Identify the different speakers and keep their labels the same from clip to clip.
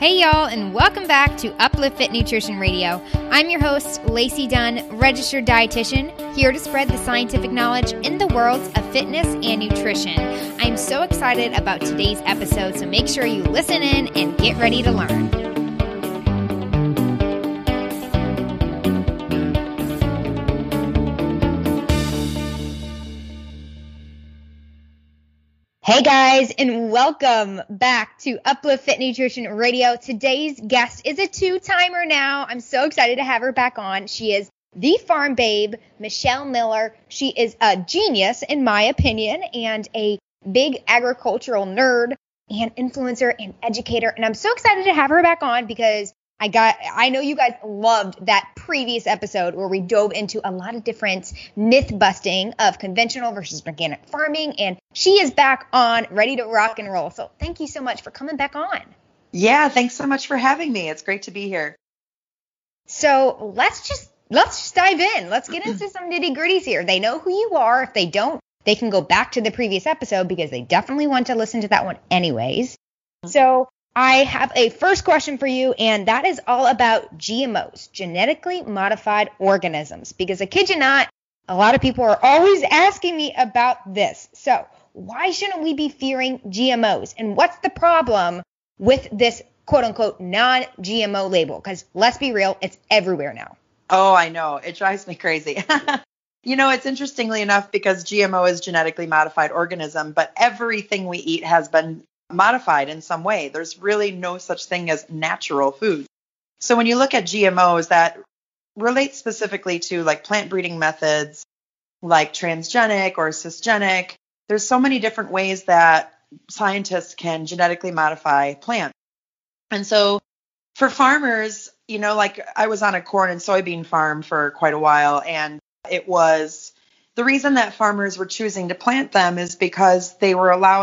Speaker 1: Hey y'all, and welcome back to Uplift Fit Nutrition Radio. I'm your host, Lacey Dunn, registered dietitian, here to spread the scientific knowledge in the worlds of fitness and nutrition. I'm so excited about today's episode, so make sure you listen in and get ready to learn. Hey guys, and welcome back to Uplift Fit Nutrition Radio. Today's guest is a two-timer now. I'm so excited to have her back on. She is the farm babe, Michelle Miller. She is a genius, in my opinion, and a big agricultural nerd and influencer and educator. And I'm so excited to have her back on because I know you guys loved that previous episode where we dove into a lot of different myth busting of conventional versus organic farming, and she is back on, ready to rock and roll. So thank you so much for coming back on.
Speaker 2: Yeah, thanks so much for having me. It's great to be here.
Speaker 1: So let's just dive in. Let's get into some nitty gritties here. They know who you are. If they don't, they can go back to the previous episode because they definitely want to listen to that one anyways. So I have a first question for you, and that is all about GMOs, genetically modified organisms, because I kid you not, a lot of people are always asking me about this. So why shouldn't we be fearing GMOs? And what's the problem with this quote unquote non-GMO label? Because let's be real, it's everywhere now.
Speaker 2: Oh, I know. It drives me crazy. It's interestingly enough because GMO is genetically modified organism, but everything we eat has been modified in some way. There's really no such thing as natural food. So when you look at GMOs, that relates specifically to like plant breeding methods, like transgenic or cisgenic. There's so many different ways that scientists can genetically modify plants. And so for farmers, like I was on a corn and soybean farm for quite a while, and it was the reason that farmers were choosing to plant them is because they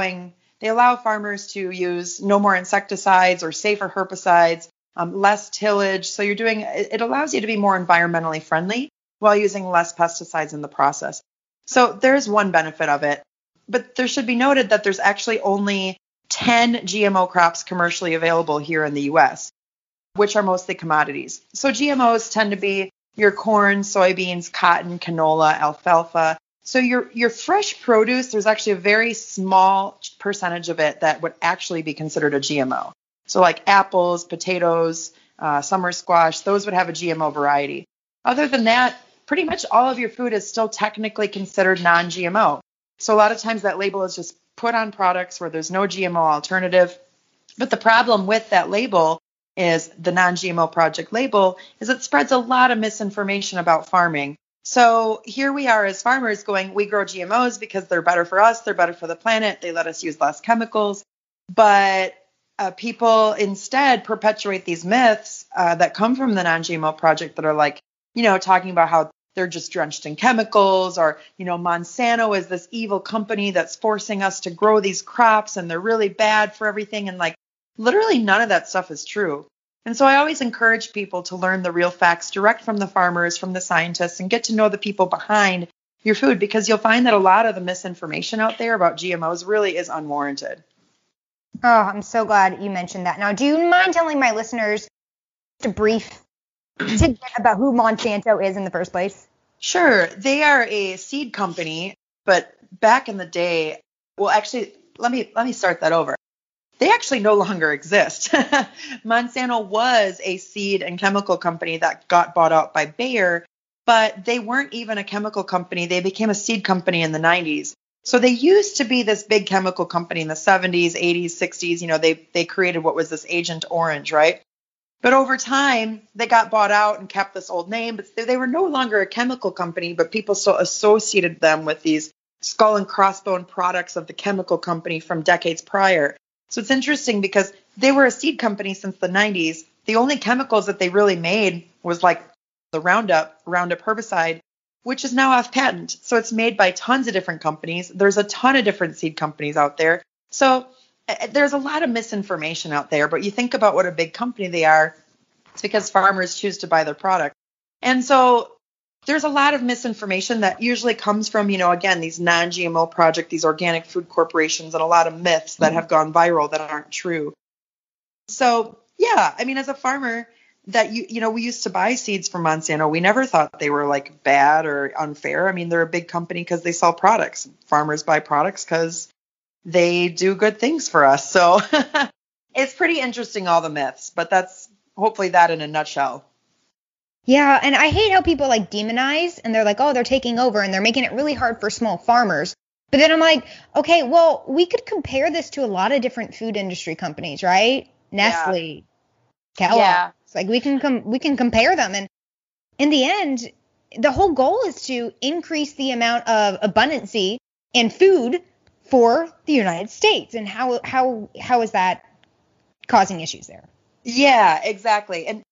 Speaker 2: allow farmers to use no more insecticides or safer herbicides, less tillage. So it allows you to be more environmentally friendly while using less pesticides in the process. So there's one benefit of it. But there should be noted that there's actually only 10 GMO crops commercially available here in the U.S., which are mostly commodities. So GMOs tend to be your corn, soybeans, cotton, canola, alfalfa. So your fresh produce, there's actually a very small percentage of it that would actually be considered a GMO. So like apples, potatoes, summer squash, those would have a GMO variety. Other than that, pretty much all of your food is still technically considered non-GMO. So a lot of times that label is just put on products where there's no GMO alternative. But the problem with that label is the non-GMO project label is it spreads a lot of misinformation about farming. So here we are as farmers going, we grow GMOs because they're better for us, they're better for the planet, they let us use less chemicals. But people instead perpetuate these myths that come from the non-GMO project that are like, talking about how they're just drenched in chemicals, or, Monsanto is this evil company that's forcing us to grow these crops and they're really bad for everything. And like literally none of that stuff is true. And so I always encourage people to learn the real facts direct from the farmers, from the scientists, and get to know the people behind your food, because you'll find that a lot of the misinformation out there about GMOs really is unwarranted.
Speaker 1: Oh, I'm so glad you mentioned that. Now, do you mind telling my listeners just a brief tidbit about who Monsanto is in the first place?
Speaker 2: Sure. They are a seed company, but back in the day, well, actually, let me start that over. They actually no longer exist. Monsanto was a seed and chemical company that got bought out by Bayer, but they weren't even a chemical company. They became a seed company in the 90s. So they used to be this big chemical company in the 70s, 80s, 60s. They created what was this Agent Orange, right? But over time, they got bought out and kept this old name, but they were no longer a chemical company, but people still associated them with these skull and crossbone products of the chemical company from decades prior. So it's interesting because they were a seed company since the 90s. The only chemicals that they really made was like the Roundup herbicide, which is now off patent. So it's made by tons of different companies. There's a ton of different seed companies out there. So there's a lot of misinformation out there, but you think about what a big company they are, it's because farmers choose to buy their product. And so there's a lot of misinformation that usually comes from, again, these non-GMO project, these organic food corporations, and a lot of myths that have gone viral that aren't true. So Yeah, I mean, as a farmer, that we used to buy seeds from Monsanto. We never thought they were like bad or unfair. I mean, they're a big company because they sell products. Farmers buy products because they do good things for us. So it's pretty interesting, all the myths, but that's hopefully that in a nutshell.
Speaker 1: Yeah, and I hate how people like demonize and they're like, oh, they're taking over and they're making it really hard for small farmers. But then I'm like, okay, well, we could compare this to a lot of different food industry companies, right? Nestle, Kellogg's.
Speaker 2: Yeah.
Speaker 1: Like we can compare them, and in the end, the whole goal is to increase the amount of abundancy and food for the United States. And how is that causing issues there?
Speaker 2: Yeah, exactly. And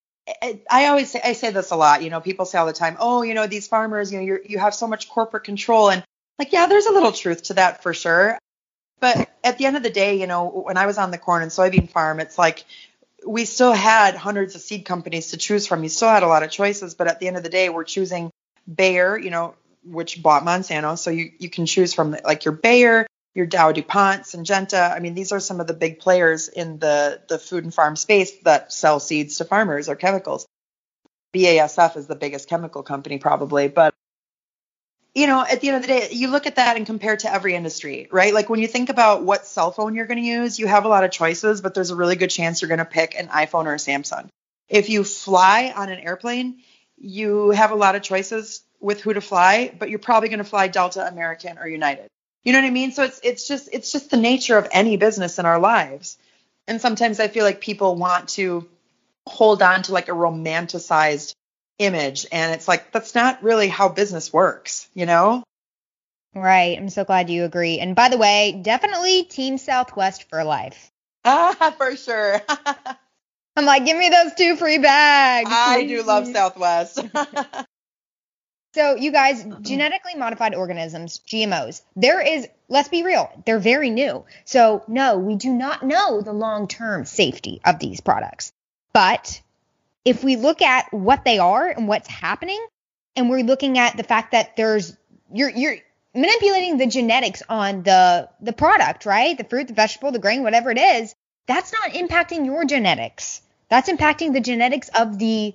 Speaker 2: I say this a lot. People say all the time, oh, these farmers, you have so much corporate control, and like, yeah, there's a little truth to that for sure. But at the end of the day, when I was on the corn and soybean farm, it's like we still had hundreds of seed companies to choose from. You still had a lot of choices, but at the end of the day, we're choosing Bayer, which bought Monsanto. So you can choose from like your Bayer, your Dow DuPont, Syngenta. I mean, these are some of the big players in the food and farm space that sell seeds to farmers or chemicals. BASF is the biggest chemical company probably, but at the end of the day, you look at that and compare to every industry, right? Like when you think about what cell phone you're going to use, you have a lot of choices, but there's a really good chance you're going to pick an iPhone or a Samsung. If you fly on an airplane, you have a lot of choices with who to fly, but you're probably going to fly Delta, American, or United. You know what I mean? So it's just the nature of any business in our lives. And sometimes I feel like people want to hold on to like a romanticized image, and it's like that's not really how business works.
Speaker 1: Right. I'm so glad you agree. And by the way, definitely Team Southwest for life.
Speaker 2: For sure.
Speaker 1: I'm like, give me those 2 free bags.
Speaker 2: I do love Southwest.
Speaker 1: So you guys, genetically modified organisms, GMOs, let's be real, they're very new. So no, we do not know the long-term safety of these products. But if we look at what they are and what's happening, and we're looking at the fact that you're manipulating the genetics on the product, right? The fruit, the vegetable, the grain, whatever it is, that's not impacting your genetics. That's impacting the genetics of the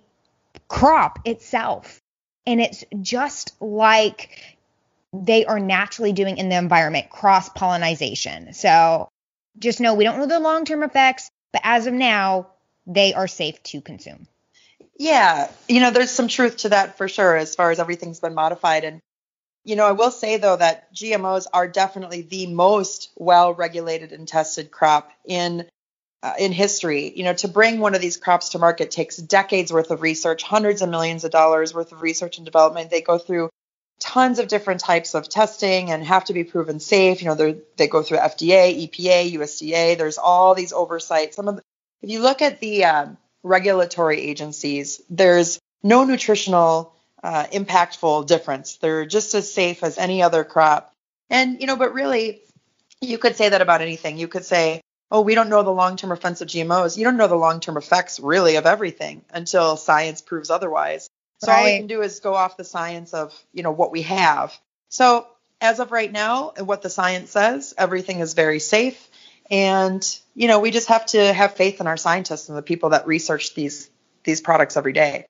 Speaker 1: crop itself. And it's just like they are naturally doing in the environment, cross-pollination. So just know we don't know the long-term effects, but as of now, they are safe to consume.
Speaker 2: Yeah, there's some truth to that for sure as far as everything's been modified. And, I will say, though, that GMOs are definitely the most well-regulated and tested crop in history. To bring one of these crops to market takes decades worth of research, hundreds of millions of dollars worth of research and development. They go through tons of different types of testing and have to be proven safe. They go through FDA, EPA, USDA. There's all these oversights. If you look at the regulatory agencies, there's no nutritional impactful difference. They're just as safe as any other crop. And, but really, you could say that about anything. You could say, oh, we don't know the long-term effects of GMOs. You don't know the long-term effects really of everything until science proves otherwise. So all we can do is go off the science of, what we have. So as of right now, what the science says, everything is very safe. And, we just have to have faith in our scientists and the people that research these products every day.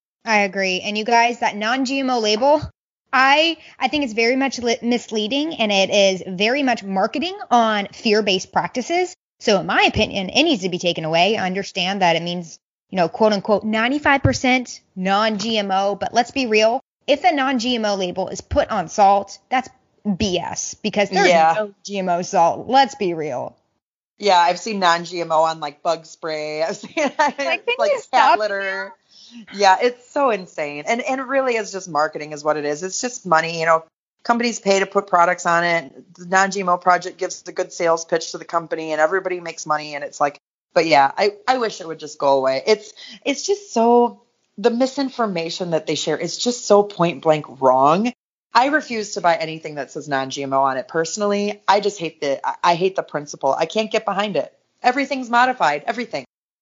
Speaker 1: I agree. And you guys, that non-GMO label, I think it's very much misleading, and it is very much marketing on fear-based practices. So in my opinion, it needs to be taken away. I understand that it means, quote unquote, 95% non-GMO. But let's be real. If a non-GMO label is put on salt, that's BS because there's no GMO salt. Let's be real.
Speaker 2: Yeah, I've seen non-GMO on like bug spray. I've seen like cat litter. Yeah, it's so insane. And it really is just marketing is what it is. It's just money. Companies pay to put products on it. The non-GMO project gives the good sales pitch to the company and everybody makes money. And it's like, but yeah, I wish it would just go away. It's just so, the misinformation that they share is just so point blank wrong. I refuse to buy anything that says non-GMO on it personally. I just hate the principle. I can't get behind it. Everything's modified, everything.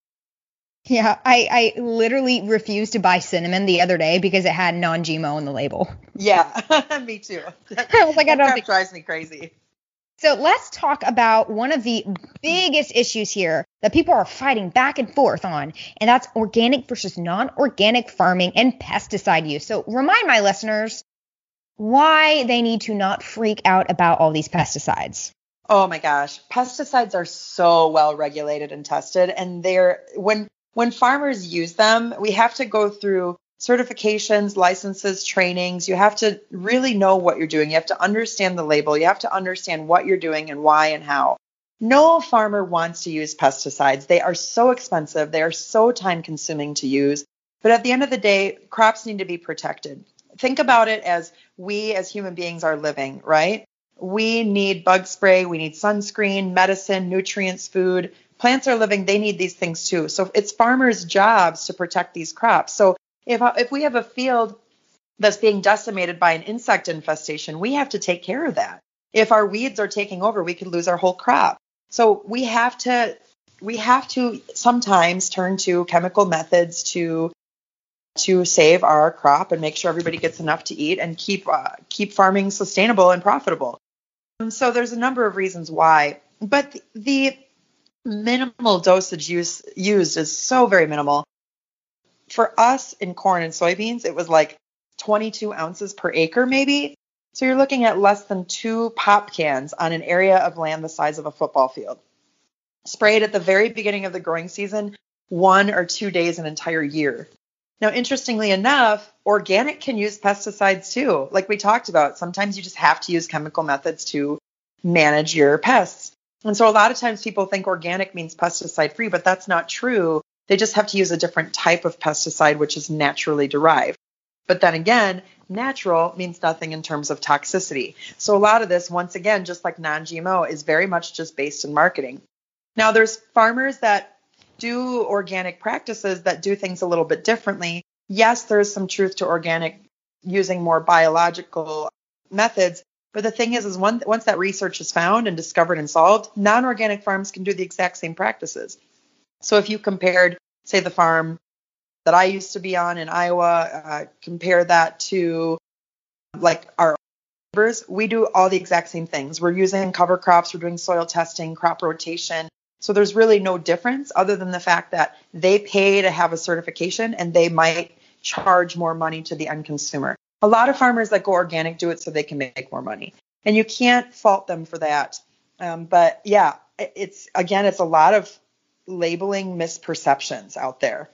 Speaker 1: Yeah, I literally refused to buy cinnamon the other day because it had non-GMO on the label.
Speaker 2: Yeah, me too.
Speaker 1: I was like,
Speaker 2: that drives me crazy.
Speaker 1: So let's talk about one of the biggest issues here that people are fighting back and forth on, and that's organic versus non-organic farming and pesticide use. So remind my listeners why they need to not freak out about all these pesticides.
Speaker 2: Oh my gosh, pesticides are so well regulated and tested, and when farmers use them, we have to go through certifications, licenses, trainings. You have to really know what you're doing. You have to understand the label. You have to understand what you're doing and why and how. No farmer wants to use pesticides. They are so expensive. They are so time consuming to use. But at the end of the day, crops need to be protected. Think about it as we as human beings are living, right? We need bug spray. We need sunscreen, medicine, nutrients, food. Plants are living. They need these things too. So it's farmers' jobs to protect these crops. So if we have a field that's being decimated by an insect infestation, we have to take care of that. If our weeds are taking over, we could lose our whole crop. So we have to sometimes turn to chemical methods to save our crop and make sure everybody gets enough to eat and keep farming sustainable and profitable. And so there's a number of reasons why, but the minimal dosage used is so very minimal. For us in corn and soybeans, it was like 22 ounces per acre, maybe. So you're looking at less than 2 pop cans on an area of land the size of a football field. Sprayed at the very beginning of the growing season, 1 or 2 days an entire year. Now, interestingly enough, organic can use pesticides too. Like we talked about, sometimes you just have to use chemical methods to manage your pests. And so a lot of times people think organic means pesticide free, but that's not true. They just have to use a different type of pesticide, which is naturally derived. But then again, natural means nothing in terms of toxicity. So a lot of this, once again, just like non-GMO, is very much just based in marketing. Now, there's farmers that do organic practices that do things a little bit differently. Yes, there's some truth to organic using more biological methods. But the thing is once that research is found and discovered and solved, non-organic farms can do the exact same practices. So if you compared, say, the farm that I used to be on in Iowa, compare that to like our neighbors, we do all the exact same things. We're using cover crops, we're doing soil testing, crop rotation. So there's really no difference other than the fact that they pay to have a certification and they might charge more money to the end consumer. A lot of farmers that go organic do it so they can make more money. And you can't fault them for that. But yeah, it's a lot of labeling misperceptions out there.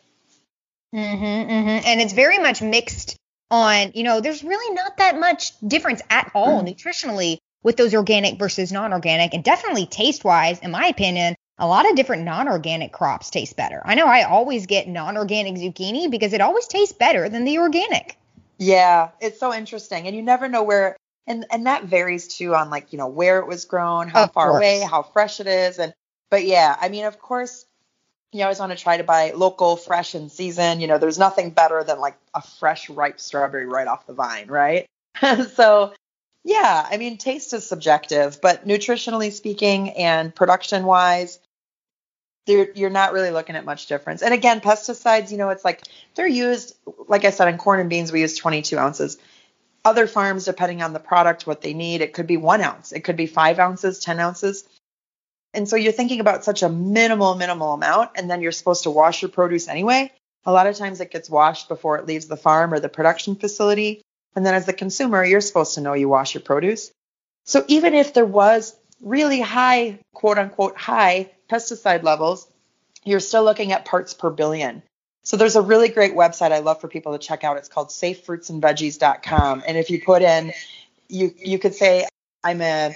Speaker 1: And it's very much mixed on, there's really not that much difference at all nutritionally with those organic versus non-organic, and definitely taste-wise, in my opinion, a lot of different non-organic crops taste better. I know I always get non-organic zucchini because it always tastes better than the organic.
Speaker 2: Yeah, it's so interesting. And you never know where, and that varies too on where it was grown, how far away, how fresh it is. But yeah, I mean, of course, you always want to try to buy local, fresh, in season. There's nothing better than like a fresh, ripe strawberry right off the vine, right? So yeah, I mean, taste is subjective, but nutritionally speaking and production wise, you're not really looking at much difference. And again, pesticides, it's like they're used, like I said, in corn and beans, we use 22 ounces. Other farms, depending on the product, what they need, it could be 1 ounce. It could be 5 ounces, 10 ounces. And so you're thinking about such a minimal amount, and then you're supposed to wash your produce anyway. A lot of times it gets washed before it leaves the farm or the production facility. And then as the consumer, you're supposed to know you wash your produce. So even if there was really high, quote unquote, high pesticide levels, you're still looking at parts per billion. So there's a really great website I love for people to check out. It's called safefruitsandveggies.com. And if you put in, you could say, I'm a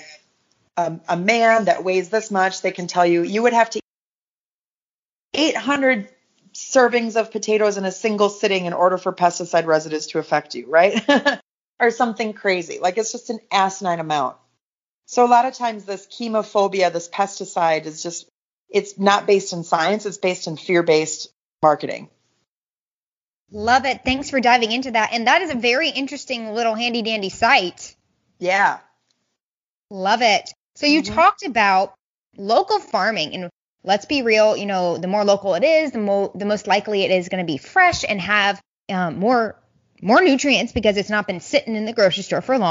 Speaker 2: man that weighs this much. They can tell you would have to eat 800 servings of potatoes in a single sitting in order for pesticide residues to affect you, right? Or something crazy. Like it's just an asinine amount. So a lot of times this chemophobia, this pesticide is just, it's not based in science. It's based in fear-based marketing.
Speaker 1: Love it. Thanks for diving into that. And that is a very interesting little handy dandy site.
Speaker 2: Yeah.
Speaker 1: Love it. So you talked about local farming, and let's be real, the more local it is, the most likely it is going to be fresh and have more nutrients because it's not been sitting in the grocery store for long.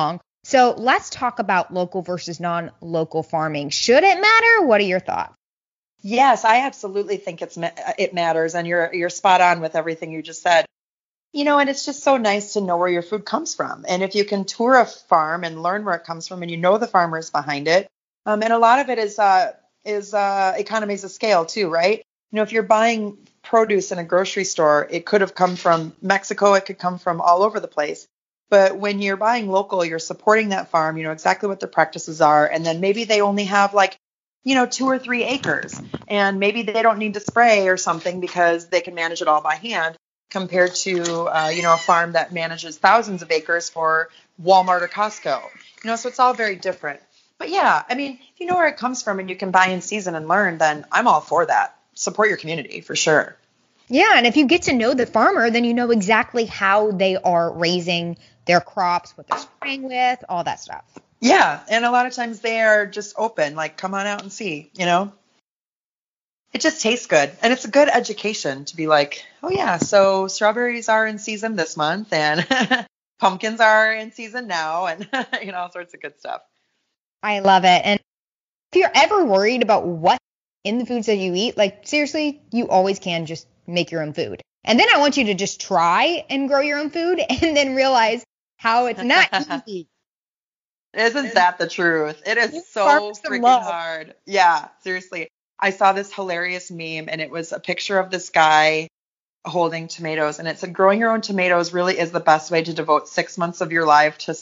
Speaker 1: So let's talk about local versus non-local farming. Should it matter? What are your thoughts?
Speaker 2: Yes, I absolutely think it matters, and you're spot on with everything you just said. And it's just so nice to know where your food comes from. And if you can tour a farm and learn where it comes from, and you know the farmers behind it, and a lot of it is economies of scale too, right? If you're buying produce in a grocery store, it could have come from Mexico, it could come from all over the place. But when you're buying local, you're supporting that farm, you know exactly what their practices are, and then maybe they only have 2 or 3 acres, and maybe they don't need to spray or something because they can manage it all by hand compared to, a farm that manages thousands of acres for Walmart or Costco. So it's all very different. But yeah, if you know where it comes from and you can buy in season and learn, then I'm all for that. Support your community for sure.
Speaker 1: Yeah, and if you get to know the farmer, then you know exactly how they are raising their crops, what they're spraying with, all that stuff.
Speaker 2: Yeah, and a lot of times they are just open, come on out and see, It just tastes good, and it's a good education to be oh yeah, so strawberries are in season this month, and pumpkins are in season now, and all sorts of good stuff.
Speaker 1: I love it. And if you're ever worried about what in the foods that you eat, seriously, you always can just make your own food. And then I want you to just try and grow your own food and then realize how it's not easy.
Speaker 2: Isn't that the truth? It is so freaking hard. Yeah, seriously. I saw this hilarious meme, and it was a picture of this guy holding tomatoes, and it said, growing your own tomatoes really is the best way to devote 6 months of your life to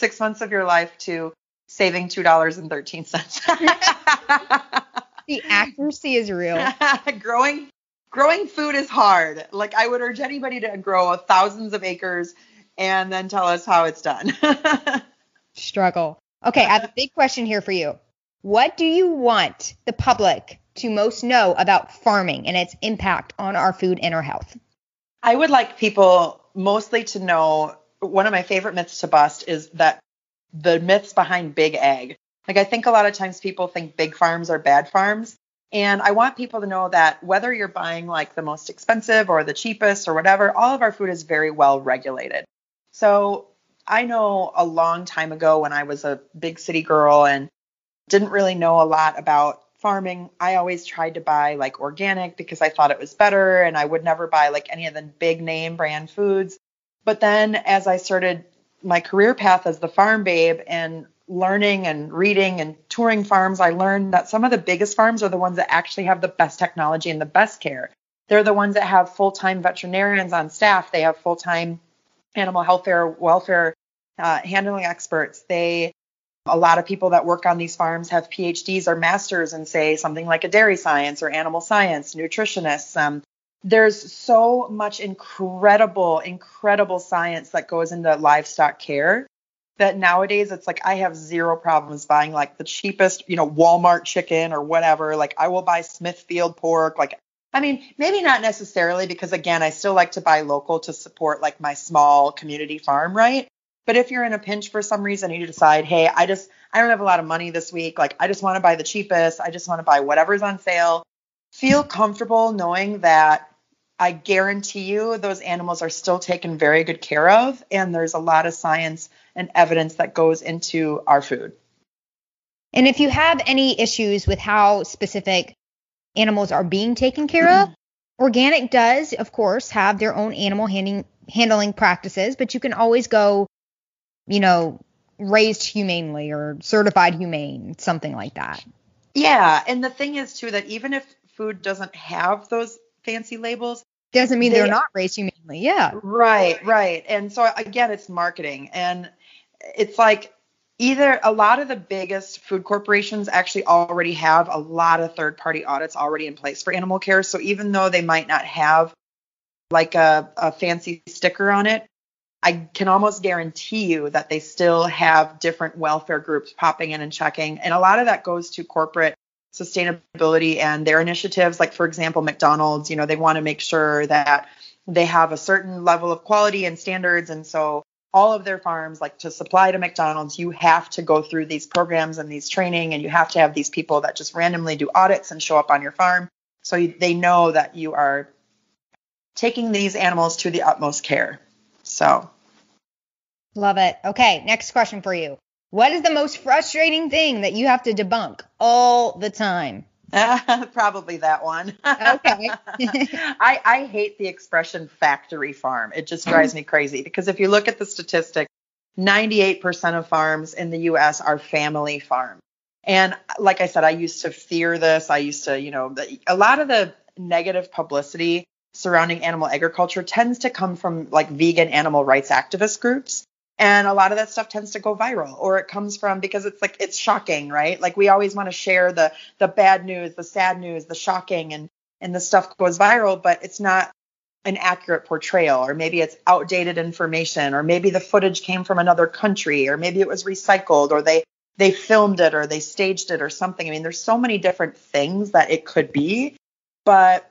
Speaker 2: saving $2.13.
Speaker 1: The accuracy is real.
Speaker 2: Growing food is hard. I would urge anybody to grow thousands of acres and then tell us how it's done.
Speaker 1: Struggle. Okay, I have a big question here for you. What do you want the public to most know about farming and its impact on our food and our health?
Speaker 2: I would like people mostly to know, one of my favorite myths to bust is that the myths behind big ag. I think a lot of times people think big farms are bad farms. And I want people to know that whether you're buying the most expensive or the cheapest or whatever, all of our food is very well regulated. So I know a long time ago when I was a big city girl and didn't really know a lot about farming, I always tried to buy organic because I thought it was better, and I would never buy any of the big name brand foods. But then as I started my career path as the farm babe and learning and reading and touring farms, I learned that some of the biggest farms are the ones that actually have the best technology and the best care. They're the ones that have full-time veterinarians on staff. They have full-time animal welfare handling experts. A lot of people that work on these farms have PhDs or masters in, say, something like a dairy science or animal science, nutritionists. There's so much incredible science that goes into livestock care that nowadays it's I have zero problems buying the cheapest, Walmart chicken or whatever. I will buy Smithfield pork. Maybe not necessarily, because again, I still like to buy local to support my small community farm, right? But if you're in a pinch for some reason and you decide, hey, I don't have a lot of money this week, I just want to buy the cheapest, I just want to buy whatever's on sale, feel comfortable knowing that I guarantee you those animals are still taken very good care of, and there's a lot of science and evidence that goes into our food.
Speaker 1: And if you have any issues with how specific animals are being taken care of, organic does, of course, have their own animal handling practices, but you can always go raised humanely or certified humane, something like that.
Speaker 2: Yeah. And the thing is, too, that even if food doesn't have those fancy labels,
Speaker 1: doesn't mean they're not raised humanely. Yeah.
Speaker 2: Right. And so, again, it's marketing. And it's either a lot of the biggest food corporations actually already have a lot of third-party audits already in place for animal care. So even though they might not have a fancy sticker on it, I can almost guarantee you that they still have different welfare groups popping in and checking. And a lot of that goes to corporate sustainability and their initiatives. For example, McDonald's, they want to make sure that they have a certain level of quality and standards. And so all of their farms, to supply to McDonald's, you have to go through these programs and these training, and you have to have these people that just randomly do audits and show up on your farm. So they know that you are taking these animals to the utmost care. So.
Speaker 1: Love it. Okay, next question for you. What is the most frustrating thing that you have to debunk all the time?
Speaker 2: Probably that one.
Speaker 1: Okay.
Speaker 2: I hate the expression factory farm. It just drives me crazy because if you look at the statistics, 98% of farms in the US are family farms. And like I said, I used to fear this. I used to, a lot of the negative publicity surrounding animal agriculture tends to come from like vegan animal rights activist groups. And a lot of that stuff tends to go viral, or it comes from because it's shocking, right? Like we always want to share the bad news, the sad news, the shocking, and the stuff goes viral, but it's not an accurate portrayal, or maybe it's outdated information, or maybe the footage came from another country, or maybe it was recycled, or they filmed it, or they staged it, or something. I mean, there's so many different things that it could be, but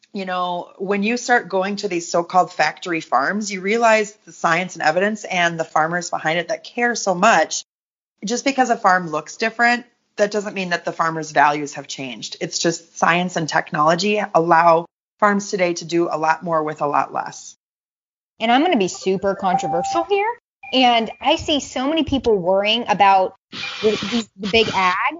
Speaker 2: when you start going to these so-called factory farms, you realize the science and evidence and the farmers behind it that care so much. Just because a farm looks different, that doesn't mean that the farmers' values have changed. It's just science and technology allow farms today to do a lot more with a lot less.
Speaker 1: And I'm going to be super controversial here. And I see so many people worrying about the big ag.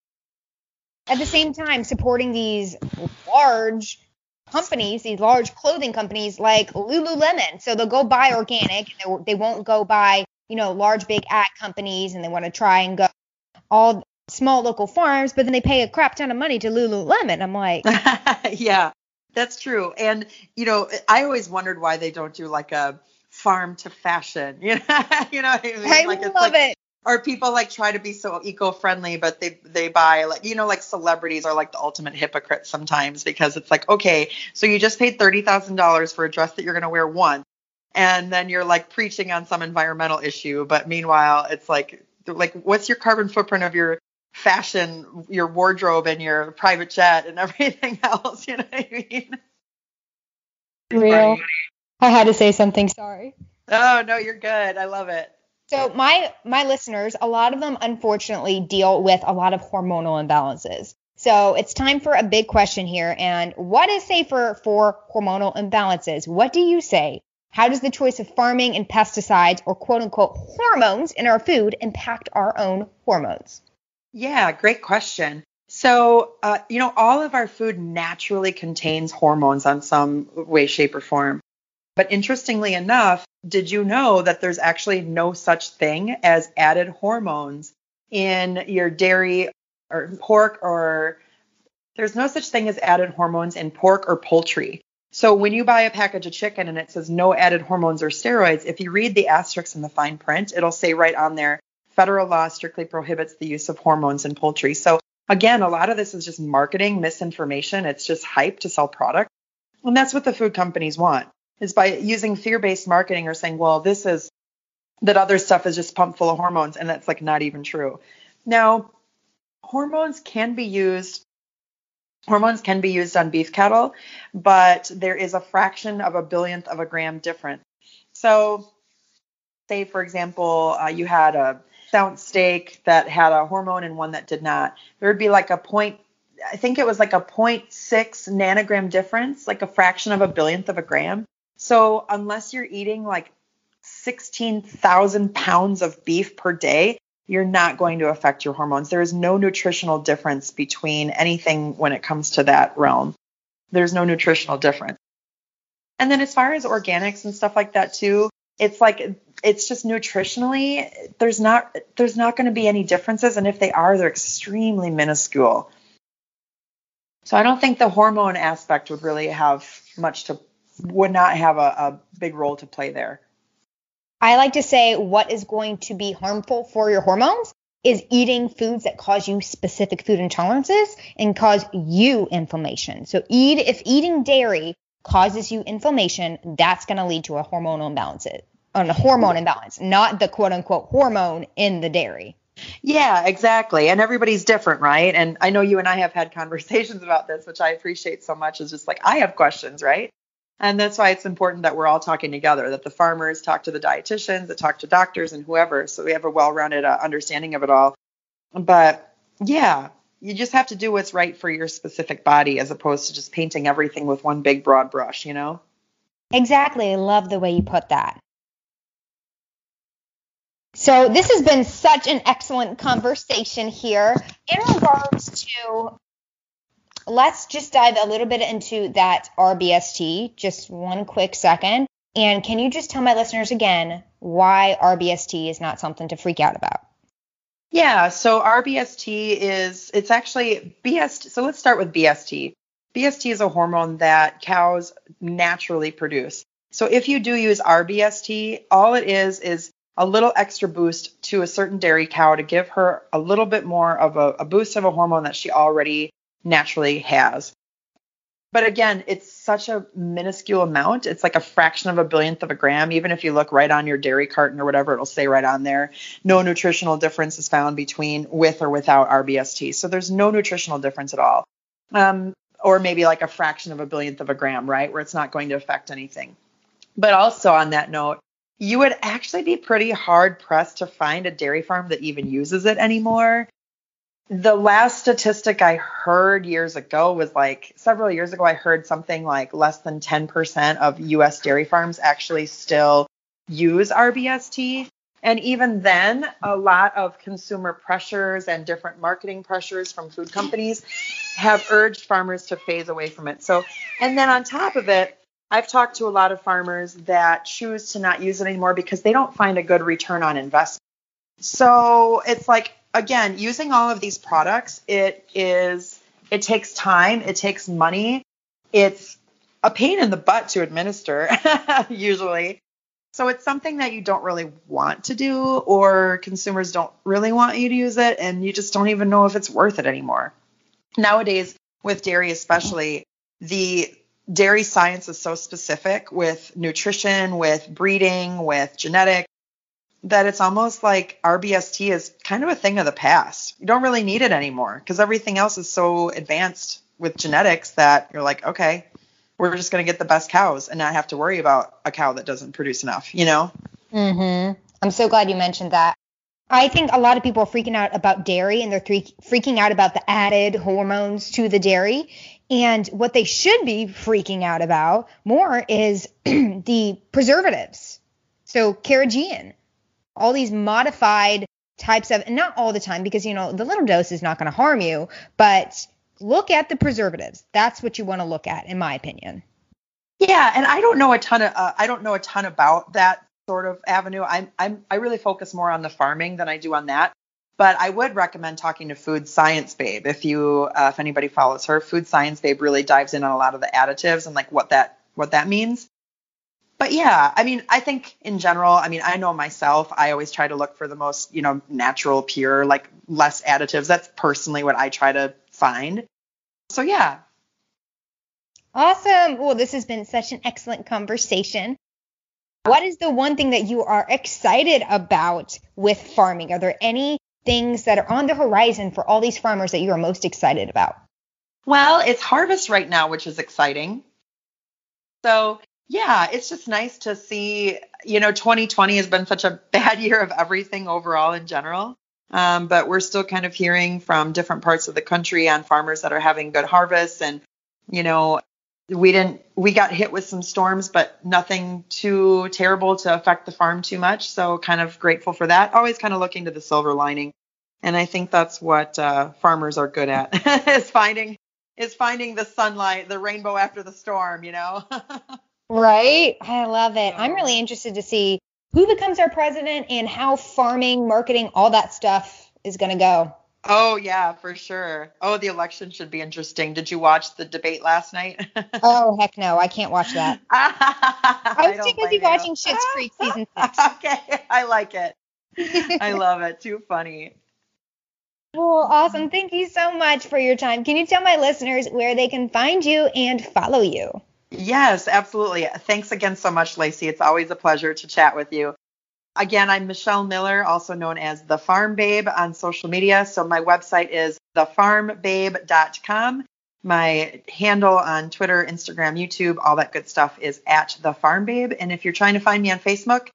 Speaker 1: At the same time, supporting these large companies, these large clothing companies like Lululemon. So they'll go buy organic, and they won't go buy, large big ag companies, and they want to try and go all small local farms, but then they pay a crap ton of money to Lululemon. I'm like,
Speaker 2: yeah, that's true. And, I always wondered why they don't do like a farm to fashion. You know what I mean?
Speaker 1: I love it.
Speaker 2: Or people like try to be so eco-friendly, but they buy like celebrities are like the ultimate hypocrites sometimes, because it's like, okay, so you just paid $30,000 for a dress that you're going to wear once, and then you're like preaching on some environmental issue. But meanwhile, it's like what's your carbon footprint of your fashion, your wardrobe, and your private jet and everything else? You know what I mean?
Speaker 1: Real. I had to say something. Sorry.
Speaker 2: Oh, no, you're good. I love it.
Speaker 1: So my listeners, a lot of them unfortunately deal with a lot of hormonal imbalances. So it's time for a big question here. And what is safer for hormonal imbalances? What do you say? How does the choice of farming and pesticides, or quote unquote hormones, in our food impact our own hormones?
Speaker 2: Yeah, great question. So, all of our food naturally contains hormones on some way, shape, or form. But interestingly enough, did you know that there's actually no such thing as added hormones in your dairy or pork, or there's no such thing as added hormones in pork or poultry. So when you buy a package of chicken and it says no added hormones or steroids, if you read the asterisks in the fine print, it'll say right on there, federal law strictly prohibits the use of hormones in poultry. So again, a lot of this is just marketing, misinformation. It's just hype to sell product. And that's what the food companies want, is by using fear-based marketing or saying, well, that other stuff is just pumped full of hormones. And that's like not even true. Now, hormones can be used on beef cattle, but there is a fraction of a billionth of a gram difference. So say, for example, you had a ounce steak that had a hormone and one that did not. There would be like a 0.6 nanogram difference, like a fraction of a billionth of a gram. So unless you're eating like 16,000 pounds of beef per day, you're not going to affect your hormones. There is no nutritional difference between anything when it comes to that realm. There's no nutritional difference. And then as far as organics and stuff like that too, it's just nutritionally, there's not going to be any differences. And if they are, they're extremely minuscule. So I don't think the hormone aspect would really would not have a big role to play there.
Speaker 1: I like to say what is going to be harmful for your hormones is eating foods that cause you specific food intolerances and cause you inflammation. So if eating dairy causes you inflammation, that's going to lead to a hormone imbalance, not the quote unquote hormone in the dairy.
Speaker 2: Yeah, exactly. And everybody's different, right? And I know you and I have had conversations about this, which I appreciate so much. Is just like, I have questions, right? And that's why it's important that we're all talking together, that the farmers talk to the dietitians, that talk to doctors and whoever, so we have a well-rounded understanding of it all. But yeah, you just have to do what's right for your specific body as opposed to just painting everything with one big broad brush,
Speaker 1: Exactly. I love the way you put that. So this has been such an excellent conversation here in regards to, let's just dive a little bit into that RBST, just one quick second. And can you just tell my listeners again why RBST is not something to freak out about?
Speaker 2: Yeah, so RBST it's actually BST. So let's start with BST. BST is a hormone that cows naturally produce. So if you do use RBST, all it is a little extra boost to a certain dairy cow to give her a little bit more of a boost of a hormone that she already naturally has. But again, it's such a minuscule amount. It's like a fraction of a billionth of a gram. Even if you look right on your dairy carton or whatever, it'll say right on there, no nutritional difference is found between with or without RBST. So there's no nutritional difference at all. Or maybe like a fraction of a billionth of a gram, right? Where it's not going to affect anything. But also on that note, you would actually be pretty hard pressed to find a dairy farm that even uses it anymore. The last statistic I heard years ago was like several years ago, I heard something like less than 10% of US dairy farms actually still use RBST. And even then, a lot of consumer pressures and different marketing pressures from food companies have urged farmers to phase away from it. So, and then on top of it, I've talked to a lot of farmers that choose to not use it anymore because they don't find a good return on investment. So it's like, again, using all of these products, it takes time, it takes money, it's a pain in the butt to administer usually. So it's something that you don't really want to do, or consumers don't really want you to use it, and you just don't even know if it's worth it anymore. Nowadays, with dairy especially, the dairy science is so specific with nutrition, with breeding, with genetics, that it's almost like RBST is kind of a thing of the past. You don't really need it anymore because everything else is so advanced with genetics that you're like, okay, we're just going to get the best cows and not have to worry about a cow that doesn't produce enough, you know?
Speaker 1: Mm-hmm. I'm so glad you mentioned that. I think a lot of people are freaking out about dairy, and they're freaking out about the added hormones to the dairy. And what they should be freaking out about more is the preservatives. So carrageenan, all these modified types of, and not all the time, because, you know, the little dose is not going to harm you, but look at the preservatives. That's what you want to look at, in my opinion.
Speaker 2: Yeah, and I don't know a ton about that sort of avenue. I really focus more on the farming than I do on that. But I would recommend talking to Food Science Babe if anybody follows her. Food Science Babe really dives in on a lot of the additives and like what that means. But yeah, I mean, I think in general, I mean, I know myself, I always try to look for the most, you know, natural, pure, like less additives. That's personally what I try to find. So yeah.
Speaker 1: Awesome. Well, this has been such an excellent conversation. What is the one thing that you are excited about with farming? Are there any things that are on the horizon for all these farmers that you are most excited about?
Speaker 2: Well, it's harvest right now, which is exciting. So yeah, it's just nice to see, you know, 2020 has been such a bad year of everything overall in general. But we're still kind of hearing from different parts of the country on farmers that are having good harvests. And, you know, we got hit with some storms, but nothing too terrible to affect the farm too much. So kind of grateful for that. Always kind of looking to the silver lining. And I think that's what farmers are good at is finding the sunlight, the rainbow after the storm, you know?
Speaker 1: Right. I love it. I'm really interested to see who becomes our president and how farming, marketing, all that stuff is going to go.
Speaker 2: Oh, yeah, for sure. Oh, the election should be interesting. Did you watch the debate last night?
Speaker 1: Oh, heck no. I can't watch that. I was too busy watching Schitt's Creek season 6.
Speaker 2: Okay. I like it. I love it. Too funny.
Speaker 1: Well, awesome. Thank you so much for your time. Can you tell my listeners where they can find you and follow you?
Speaker 2: Yes, absolutely. Thanks again so much, Lacey. It's always a pleasure to chat with you. Again, I'm Michelle Miller, also known as The Farm Babe on social media. So my website is thefarmbabe.com. My handle on Twitter, Instagram, YouTube, all that good stuff is at The Farm Babe. And if you're trying to find me on Facebook,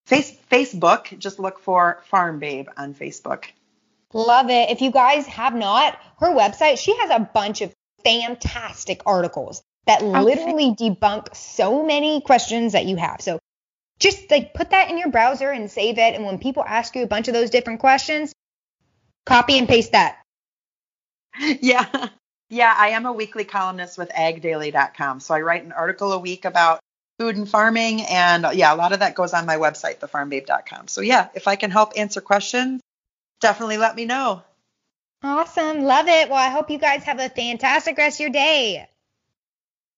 Speaker 2: just look for Farm Babe on Facebook.
Speaker 1: Love it. If you guys have not, her website, she has a bunch of fantastic articles that literally debunk so many questions that you have. So just like put that in your browser and save it. And when people ask you a bunch of those different questions, copy and paste that.
Speaker 2: Yeah. Yeah, I am a weekly columnist with agdaily.com. So I write an article a week about food and farming. And yeah, a lot of that goes on my website, thefarmbabe.com. So yeah, if I can help answer questions, definitely let me know.
Speaker 1: Awesome. Love it. Well, I hope you guys have a fantastic rest of your day.